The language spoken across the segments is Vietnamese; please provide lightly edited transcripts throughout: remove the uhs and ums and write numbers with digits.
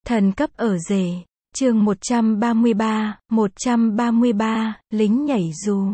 Thần cấp ở rể. Chương 133, lính nhảy dù.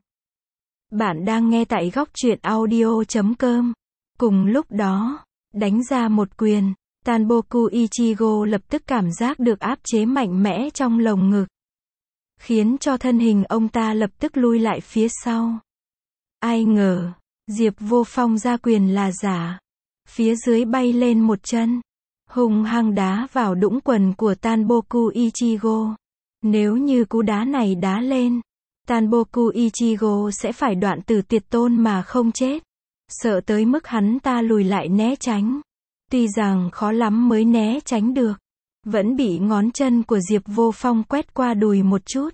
Bạn đang nghe tại góc truyện audio.com. Cùng lúc đó, đánh ra một quyền, Tanboku Ichigo lập tức cảm giác được áp chế mạnh mẽ trong lồng ngực, khiến cho thân hình ông ta lập tức lui lại phía sau. Ai ngờ, Diệp Vô Phong ra quyền là giả. Phía dưới bay lên một chân, hung hăng đá vào đũng quần của Tanboku Ichigo. Nếu như cú đá này đá lên, Tanboku Ichigo sẽ phải đoạn tử tuyệt tôn mà không chết. Sợ tới mức hắn ta lùi lại né tránh. Tuy rằng khó lắm mới né tránh được, vẫn bị ngón chân của Diệp Vô Phong quét qua đùi một chút.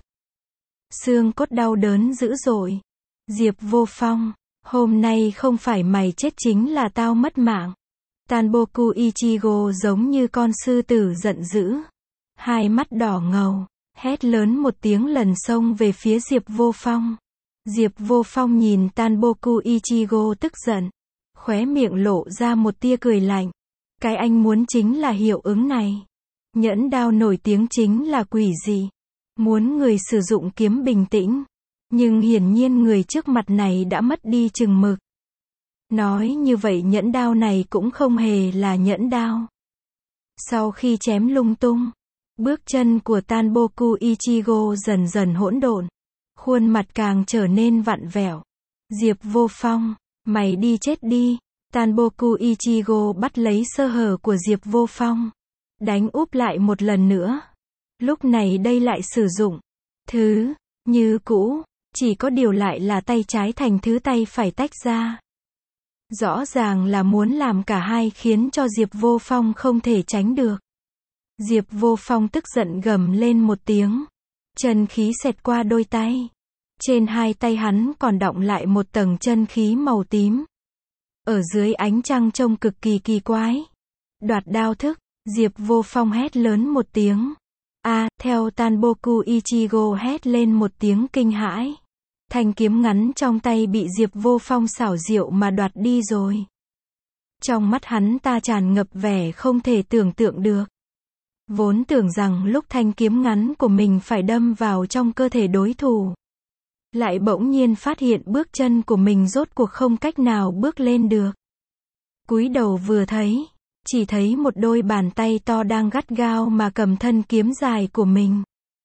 Xương cốt đau đớn dữ dội. Diệp Vô Phong, hôm nay không phải mày chết chính là tao mất mạng. Tanboku Ichigo giống như con sư tử giận dữ. Hai mắt đỏ ngầu, hét lớn một tiếng lần xông về phía Diệp Vô Phong. Diệp Vô Phong nhìn Tanboku Ichigo tức giận, khóe miệng lộ ra một tia cười lạnh. Cái anh muốn chính là hiệu ứng này. Nhẫn đao nổi tiếng chính là quỷ dị. Muốn người sử dụng kiếm bình tĩnh. Nhưng hiển nhiên người trước mặt này đã mất đi chừng mực. Nói như vậy nhẫn đao này cũng không hề là nhẫn đao. Sau khi chém lung tung, bước chân của Tanboku Ichigo dần dần hỗn độn. Khuôn mặt càng trở nên vặn vẹo. Diệp Vô Phong, mày đi chết đi. Tanboku Ichigo bắt lấy sơ hở của Diệp Vô Phong, đánh úp lại một lần nữa. Lúc này đây lại sử dụng thứ như cũ, chỉ có điều lại là tay trái thành thứ tay phải tách ra. Rõ ràng là muốn làm cả hai khiến cho Diệp Vô Phong không thể tránh được. Diệp Vô Phong tức giận gầm lên một tiếng. Chân khí xẹt qua đôi tay. Trên hai tay hắn còn đọng lại một tầng chân khí màu tím. Ở dưới ánh trăng trông cực kỳ kỳ quái. Đoạt đao thức, Diệp Vô Phong hét lớn một tiếng. Theo Tanboku Ichigo hét lên một tiếng kinh hãi. Thanh kiếm ngắn trong tay bị Diệp Vô Phong xảo diệu mà đoạt đi rồi. Trong mắt hắn ta tràn ngập vẻ không thể tưởng tượng được. Vốn tưởng rằng lúc thanh kiếm ngắn của mình phải đâm vào trong cơ thể đối thủ, lại bỗng nhiên phát hiện bước chân của mình rốt cuộc không cách nào bước lên được. Cúi đầu vừa thấy, chỉ thấy một đôi bàn tay to đang gắt gao mà cầm thân kiếm dài của mình,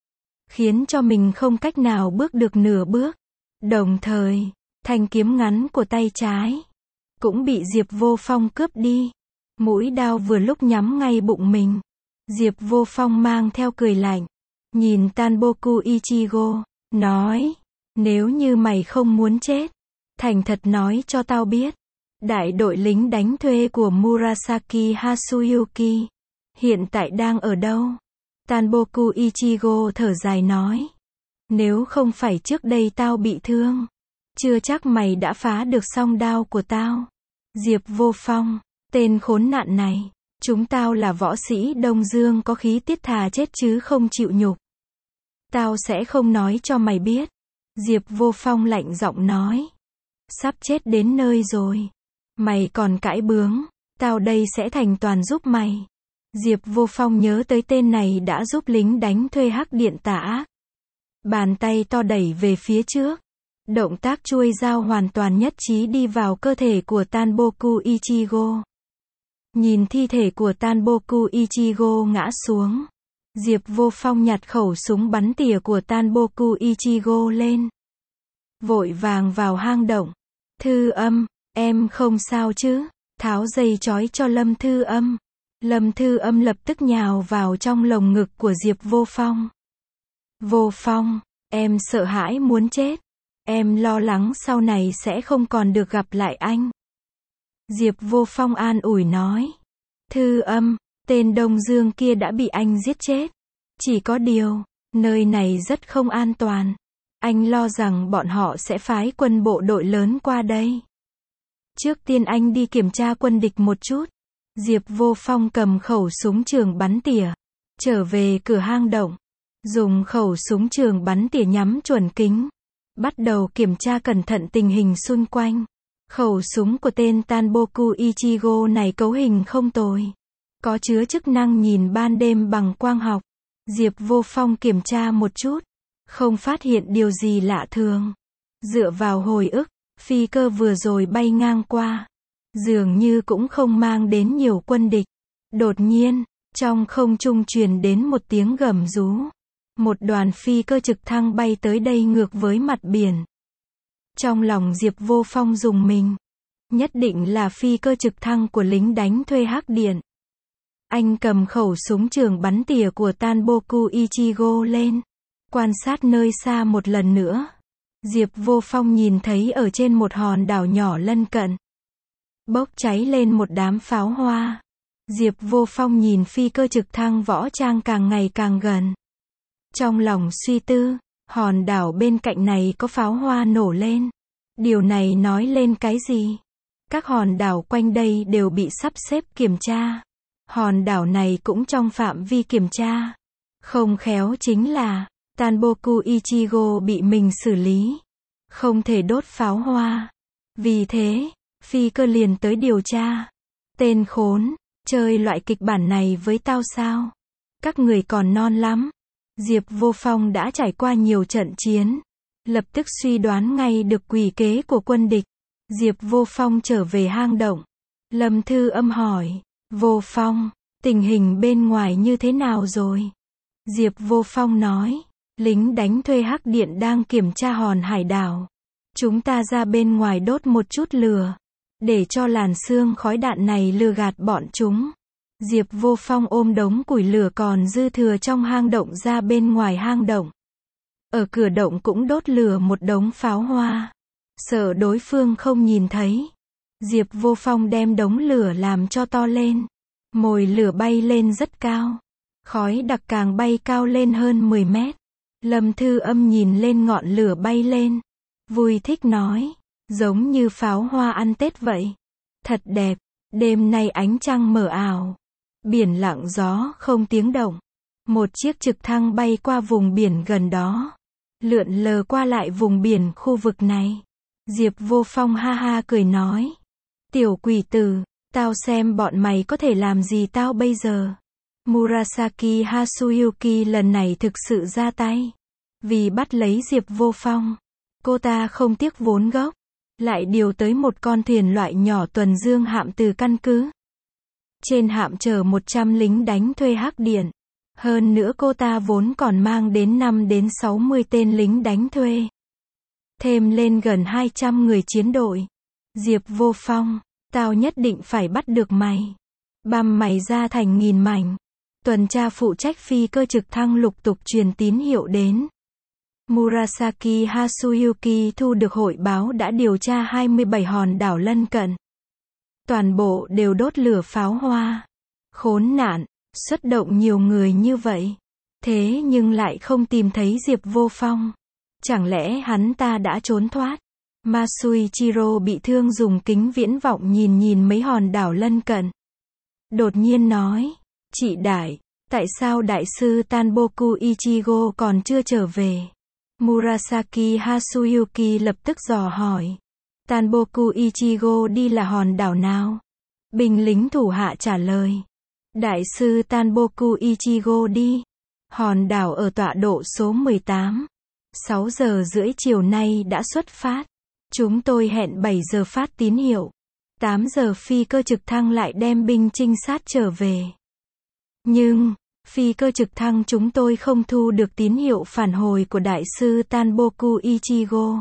khiến cho mình không cách nào bước được nửa bước. Đồng thời, thanh kiếm ngắn của tay trái cũng bị Diệp Vô Phong cướp đi. Mũi đao vừa lúc nhắm ngay bụng mình. Diệp Vô Phong mang theo cười lạnh, nhìn Tanboku Ichigo, nói, nếu như mày không muốn chết, thành thật nói cho tao biết, đại đội lính đánh thuê của Murasaki Hatsuyuki hiện tại đang ở đâu? Tanboku Ichigo thở dài nói, nếu không phải trước đây tao bị thương, chưa chắc mày đã phá được song đao của tao. Diệp Vô Phong, tên khốn nạn này, chúng tao là võ sĩ Đông Dương có khí tiết thà chết chứ không chịu nhục. Tao sẽ không nói cho mày biết. Diệp Vô Phong lạnh giọng nói, sắp chết đến nơi rồi, mày còn cãi bướng, tao đây sẽ thành toàn giúp mày. Diệp Vô Phong nhớ tới tên này đã giúp lính đánh thuê Hắc Điện tà ác. Bàn tay to đẩy về phía trước. Động tác chuôi dao hoàn toàn nhất trí đi vào cơ thể của Tanboku Ichigo. Nhìn thi thể của Tanboku Ichigo ngã xuống, Diệp Vô Phong nhặt khẩu súng bắn tỉa của Tanboku Ichigo lên. Vội vàng vào hang động. Thư Âm, em không sao chứ? Tháo dây trói cho Lâm Thư Âm. Lâm Thư Âm lập tức nhào vào trong lồng ngực của Diệp Vô Phong. Vô Phong, em sợ hãi muốn chết. Em lo lắng sau này sẽ không còn được gặp lại anh. Diệp Vô Phong an ủi nói. Thư Âm, tên Đông Dương kia đã bị anh giết chết. Chỉ có điều, nơi này rất không an toàn. Anh lo rằng bọn họ sẽ phái quân bộ đội lớn qua đây. Trước tiên anh đi kiểm tra quân địch một chút. Diệp Vô Phong cầm khẩu súng trường bắn tỉa, trở về cửa hang động, dùng khẩu súng trường bắn tỉa nhắm chuẩn kính, bắt đầu kiểm tra cẩn thận tình hình xung quanh. Khẩu súng của tên Tanboku Ichigo này cấu hình không tồi, có chứa chức năng nhìn ban đêm bằng quang học. Diệp Vô Phong kiểm tra một chút, không phát hiện điều gì lạ thường. Dựa vào hồi ức, phi cơ vừa rồi bay ngang qua, dường như cũng không mang đến nhiều quân địch. Đột nhiên, trong không trung truyền đến một tiếng gầm rú. Một đoàn phi cơ trực thăng bay tới đây ngược với mặt biển. Trong lòng Diệp Vô Phong rùng mình. Nhất định là phi cơ trực thăng của lính đánh thuê Hắc Điện. Anh cầm khẩu súng trường bắn tỉa của Tanboku Ichigo lên, quan sát nơi xa một lần nữa. Diệp Vô Phong nhìn thấy ở trên một hòn đảo nhỏ lân cận, bốc cháy lên một đám pháo hoa. Diệp Vô Phong nhìn phi cơ trực thăng võ trang càng ngày càng gần. Trong lòng suy tư, hòn đảo bên cạnh này có pháo hoa nổ lên. Điều này nói lên cái gì? Các hòn đảo quanh đây đều bị sắp xếp kiểm tra. Hòn đảo này cũng trong phạm vi kiểm tra. Không khéo chính là Tanboku Ichigo bị mình xử lý, không thể đốt pháo hoa. Vì thế, phi cơ liền tới điều tra. Tên khốn, chơi loại kịch bản này với tao sao? Các người còn non lắm. Diệp Vô Phong đã trải qua nhiều trận chiến, lập tức suy đoán ngay được quỷ kế của quân địch. Diệp Vô Phong trở về hang động. Lâm Thư Âm hỏi, Vô Phong, tình hình bên ngoài như thế nào rồi? Diệp Vô Phong nói, lính đánh thuê Hắc Điện đang kiểm tra hòn hải đảo. Chúng ta ra bên ngoài đốt một chút lửa, để cho làn sương khói đạn này lừa gạt bọn chúng. Diệp Vô Phong ôm đống củi lửa còn dư thừa trong hang động ra bên ngoài hang động. Ở cửa động cũng đốt lửa một đống pháo hoa. Sợ đối phương không nhìn thấy, Diệp Vô Phong đem đống lửa làm cho to lên. Mồi lửa bay lên rất cao. Khói đặc càng bay cao lên hơn 10 mét. Lâm Thư Âm nhìn lên ngọn lửa bay lên, vui thích nói, giống như pháo hoa ăn Tết vậy. Thật đẹp. Đêm nay ánh trăng mờ ảo, biển lặng gió không tiếng động. Một chiếc trực thăng bay qua vùng biển gần đó, lượn lờ qua lại vùng biển khu vực này. Diệp Vô Phong ha ha cười nói, tiểu quỷ tử, tao xem bọn mày có thể làm gì tao bây giờ. Murasaki Hatsuyuki lần này thực sự ra tay. Vì bắt lấy Diệp Vô Phong, cô ta không tiếc vốn gốc, lại điều tới một con thuyền loại nhỏ tuần dương hạm từ căn cứ. Trên hạm chở 100 lính đánh thuê Hắc Điện. Hơn nữa cô ta vốn còn mang đến 5 đến 60 tên lính đánh thuê. Thêm lên gần 200 người chiến đội. Diệp Vô Phong, tao nhất định phải bắt được mày. Băm mày ra thành nghìn mảnh. Tuần tra phụ trách phi cơ trực thăng lục tục truyền tín hiệu đến. Murasaki Hatsuyuki thu được hội báo đã điều tra 27 hòn đảo lân cận. Toàn bộ đều đốt lửa pháo hoa. Khốn nạn, xuất động nhiều người như vậy. Thế nhưng lại không tìm thấy Diệp Vô Phong. Chẳng lẽ hắn ta đã trốn thoát? Masuichiro bị thương dùng kính viễn vọng nhìn mấy hòn đảo lân cận. Đột nhiên nói, chị Đại, tại sao đại sư Tanboku Ichigo còn chưa trở về? Murasaki Hatsuyuki lập tức dò hỏi. Tanboku Ichigo đi là hòn đảo nào? Binh lính thủ hạ trả lời. Đại sư Tanboku Ichigo đi. Hòn đảo ở tọa độ số 18. 6 giờ rưỡi chiều nay đã xuất phát. Chúng tôi hẹn 7 giờ phát tín hiệu. 8 giờ phi cơ trực thăng lại đem binh trinh sát trở về. Nhưng, phi cơ trực thăng chúng tôi không thu được tín hiệu phản hồi của đại sư Tanboku Ichigo.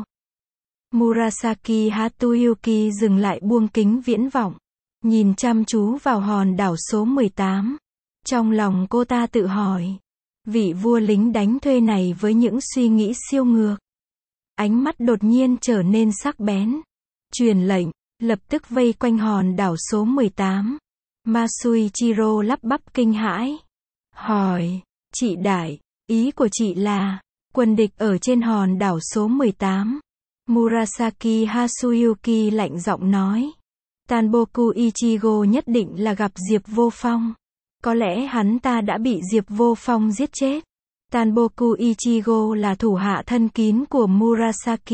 Murasaki Hatsuyuki dừng lại buông kính viễn vọng, nhìn chăm chú vào hòn đảo số 18. Trong lòng cô ta tự hỏi, vị vua lính đánh thuê này với những suy nghĩ siêu ngược. Ánh mắt đột nhiên trở nên sắc bén. Truyền lệnh, lập tức vây quanh hòn đảo số 18. Masuichiro lắp bắp kinh hãi. Hỏi, chị Đại, ý của chị là, quân địch ở trên hòn đảo số 18. Murasaki Hatsuyuki lạnh giọng nói. Tanboku Ichigo nhất định là gặp Diệp Vô Phong. Có lẽ hắn ta đã bị Diệp Vô Phong giết chết. Tanboku Ichigo là thủ hạ thân kín của Murasaki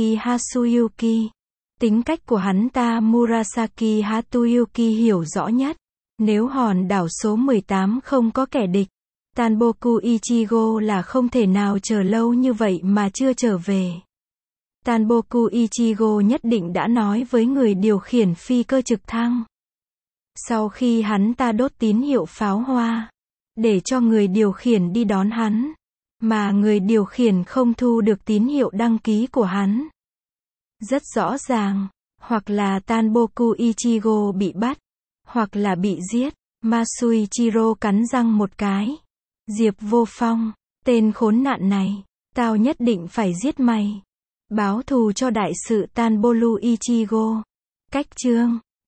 Hatsuyuki. Tính cách của hắn ta Murasaki Hatsuyuki hiểu rõ nhất. Nếu hòn đảo số 18 không có kẻ địch, Tanboku Ichigo là không thể nào chờ lâu như vậy mà chưa trở về. Tanboku Ichigo nhất định đã nói với người điều khiển phi cơ trực thăng. Sau khi hắn ta đốt tín hiệu pháo hoa, để cho người điều khiển đi đón hắn, mà người điều khiển không thu được tín hiệu đăng ký của hắn. Rất rõ ràng, hoặc là Tanboku Ichigo bị bắt, hoặc là bị giết. Masuichiro cắn răng một cái. Diệp Vô Phong, tên khốn nạn này, tao nhất định phải giết mày. Báo thù cho đại sự Tanboku Ichigo. Cách chương